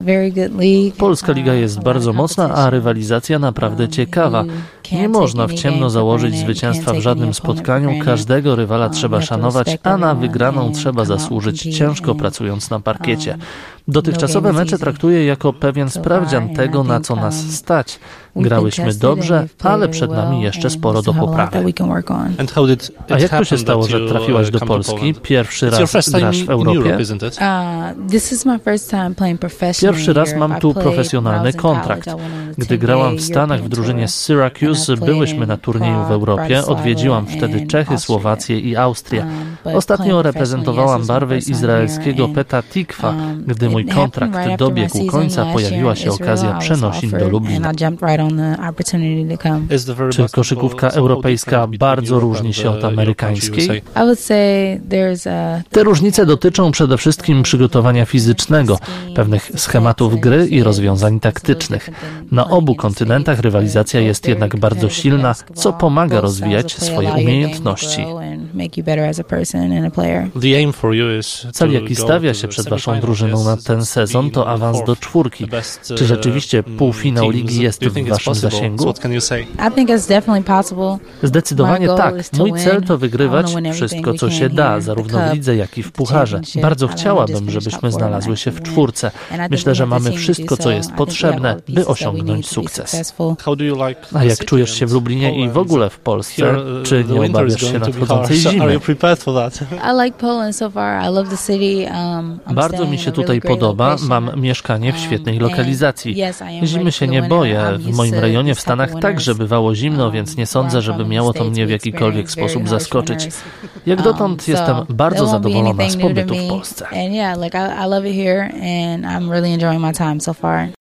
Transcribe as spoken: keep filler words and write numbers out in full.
Polska liga jest bardzo mocna, a rywalizacja naprawdę ciekawa. Nie można w ciemno założyć zwycięstwa w żadnym spotkaniu, każdego rywala trzeba szanować, a na wygraną trzeba zasłużyć, ciężko pracując na parkiecie. Dotychczasowe mecze traktuję jako pewien sprawdzian tego, na co nas stać. Grałyśmy dobrze, ale przed nami jeszcze sporo do poprawy. A jak to się stało, że trafiłaś do Polski? Pierwszy raz grasz w Europie? Pierwszy raz mam tu profesjonalny kontrakt. Gdy grałam w Stanach w drużynie z Syracuse, byłyśmy na turnieju w Europie, odwiedziłam wtedy Czechy, Słowację i Austrię. Ostatnio reprezentowałam barwy izraelskiego Petah Tikwa. Gdy mój kontrakt dobiegł końca, pojawiła się okazja przenosin do Lublina. Czy koszykówka europejska bardzo różni się od amerykańskiej? Te różnice dotyczą przede wszystkim przygotowania fizycznego, pewnych schematów gry i rozwiązań taktycznych. Na obu kontynentach rywalizacja jest jednak bardzo silna, co pomaga rozwijać swoje umiejętności. Cel, jaki stawia się przed waszą drużyną na ten sezon, to awans do czwórki. Czy rzeczywiście półfinał ligi jest w waszym zasięgu? Zdecydowanie tak. Mój cel to wygrywać wszystko, co się da, zarówno w lidze, jak i w pucharze. Bardzo chciałabym, żebyśmy znalazły się w czwórce. Myślę, że mamy wszystko, co jest potrzebne, by osiągnąć sukces. A jak czujesz się w Lublinie i w ogóle w Polsce? Czy nie obawiasz się nadchodzącej zimy? Bardzo mi się tutaj podoba. Mam mieszkanie w świetnej lokalizacji. Zimy się nie boję. W moim rejonie w Stanach także bywało zimno, więc nie sądzę, żeby miało to mnie w jakikolwiek sposób zaskoczyć. Jak dotąd jestem bardzo zadowolona z pobytu w Polsce.